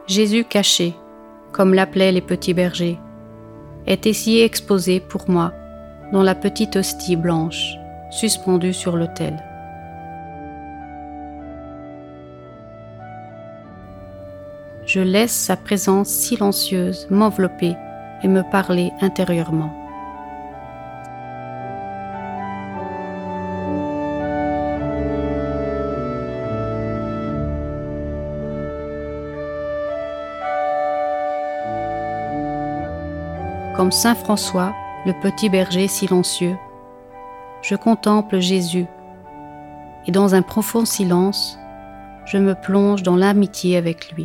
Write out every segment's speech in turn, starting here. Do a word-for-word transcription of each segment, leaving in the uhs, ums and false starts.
Jésus caché, comme l'appelaient les petits bergers, est ici exposé pour moi dans la petite hostie blanche suspendue sur l'autel. Je laisse sa présence silencieuse m'envelopper et me parler intérieurement. Comme saint François, le petit berger silencieux, je contemple Jésus et dans un profond silence, je me plonge dans l'amitié avec lui.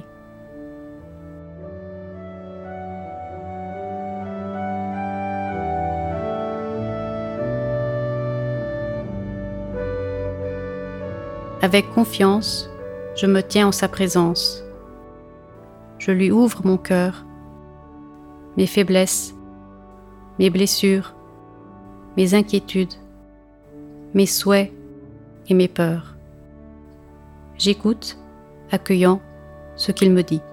Avec confiance, je me tiens en sa présence. Je lui ouvre mon cœur, mes faiblesses, mes blessures, mes inquiétudes, mes souhaits et mes peurs. J'écoute, accueillant ce qu'il me dit.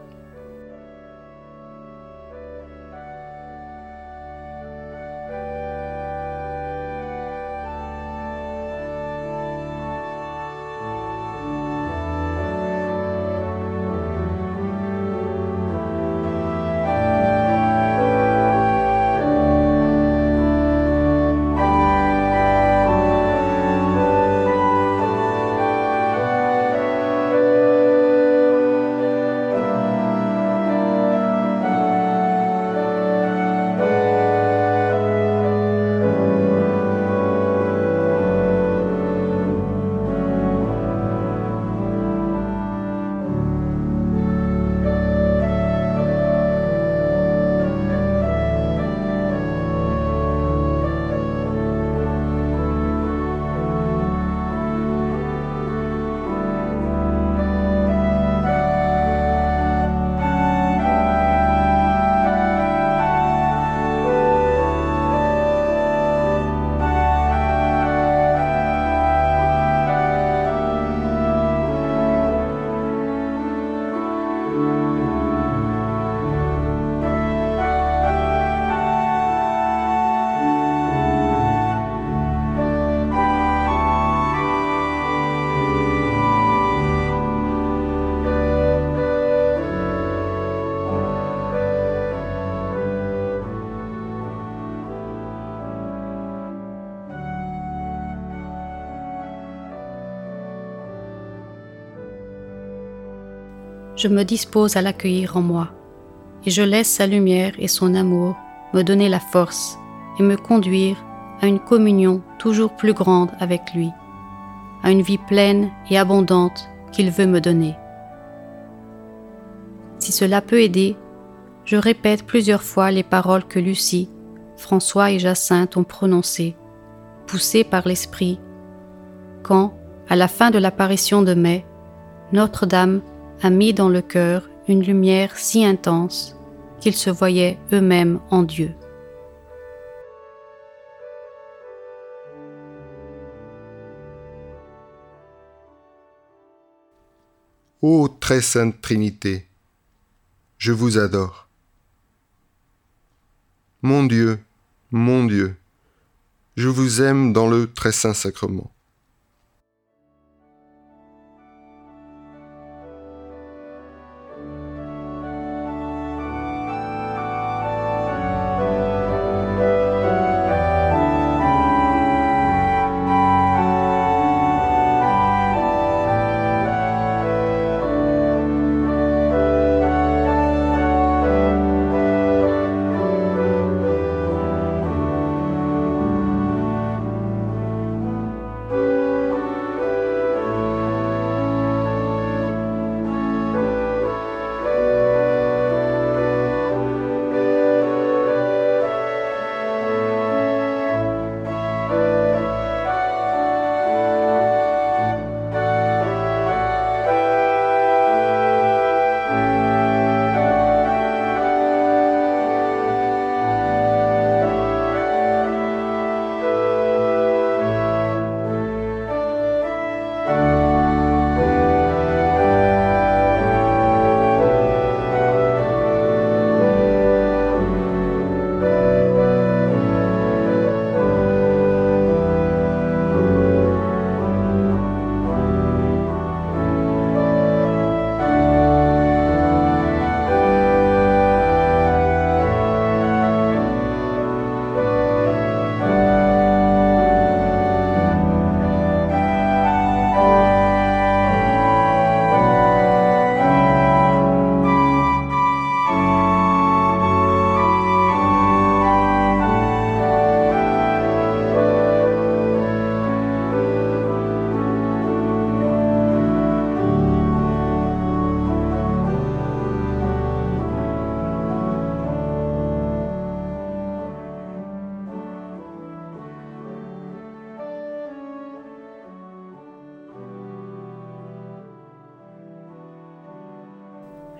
Je me dispose à l'accueillir en moi, et je laisse sa lumière et son amour me donner la force et me conduire à une communion toujours plus grande avec lui, à une vie pleine et abondante qu'il veut me donner. Si cela peut aider, je répète plusieurs fois les paroles que Lucie, François et Jacinthe ont prononcées, poussées par l'Esprit, quand, à la fin de l'apparition de mai, Notre-Dame a mis dans le cœur une lumière si intense qu'ils se voyaient eux-mêmes en Dieu. Ô très sainte Trinité, je vous adore. Mon Dieu, mon Dieu, je vous aime dans le très saint sacrement.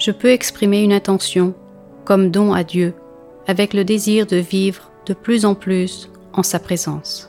je peux exprimer une intention comme don à Dieu, avec le désir de vivre de plus en plus en sa présence.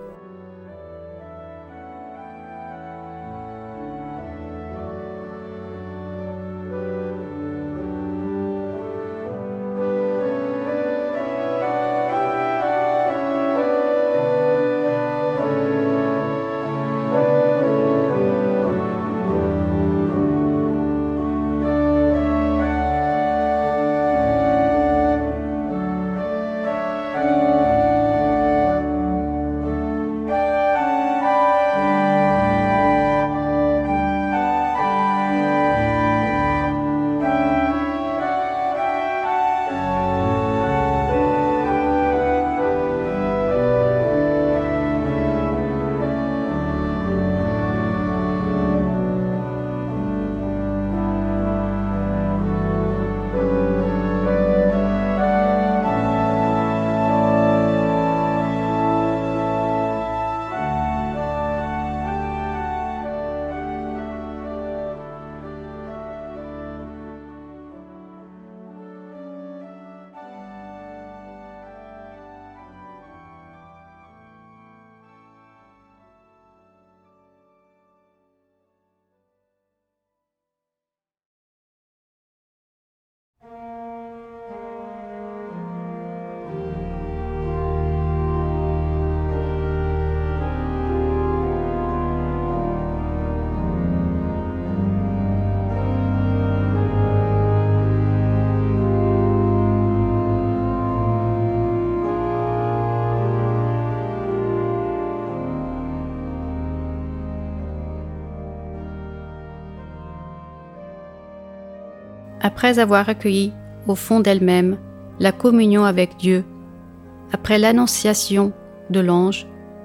Après avoir accueilli au fond d'elle-même la communion avec Dieu, après l'annonciation de l'ange,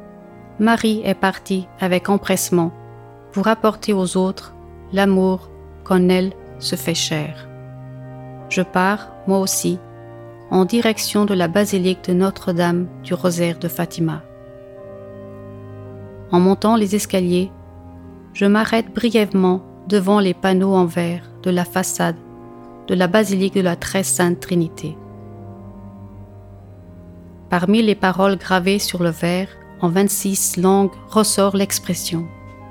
Marie est partie avec empressement pour apporter aux autres l'amour qu'en elle se fait chair. Je pars, moi aussi, en direction de la basilique de Notre-Dame du Rosaire de Fatima. En montant les escaliers, je m'arrête brièvement devant les panneaux en verre de la façade de la basilique de la Très Sainte Trinité. Parmi les paroles gravées sur le verre en vingt-six langues ressort l'expression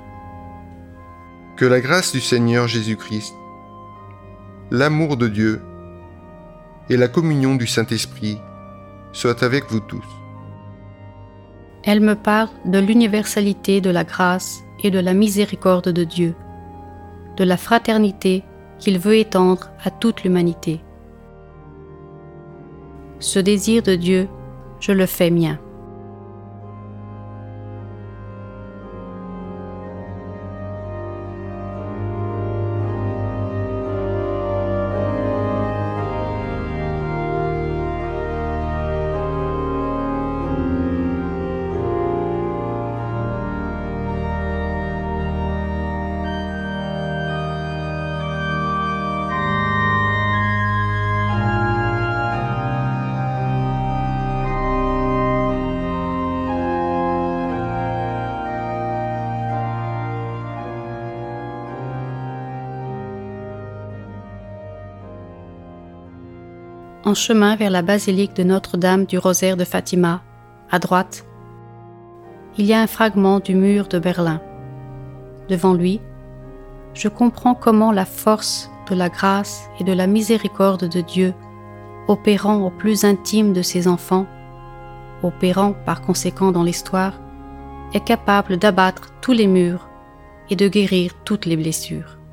« Que la grâce du Seigneur Jésus-Christ, l'amour de Dieu et la communion du Saint-Esprit soient avec vous tous. » Elle me parle de l'universalité de la grâce et de la miséricorde de Dieu, de la fraternité qu'il veut étendre à toute l'humanité. Ce désir de Dieu, je le fais mien. En chemin vers la basilique de Notre-Dame du Rosaire de Fatima, à droite, il y a un fragment du mur de Berlin. Devant lui, je comprends comment la force de la grâce et de la miséricorde de Dieu, opérant au plus intime de ses enfants, opérant par conséquent dans l'histoire, est capable d'abattre tous les murs et de guérir toutes les blessures.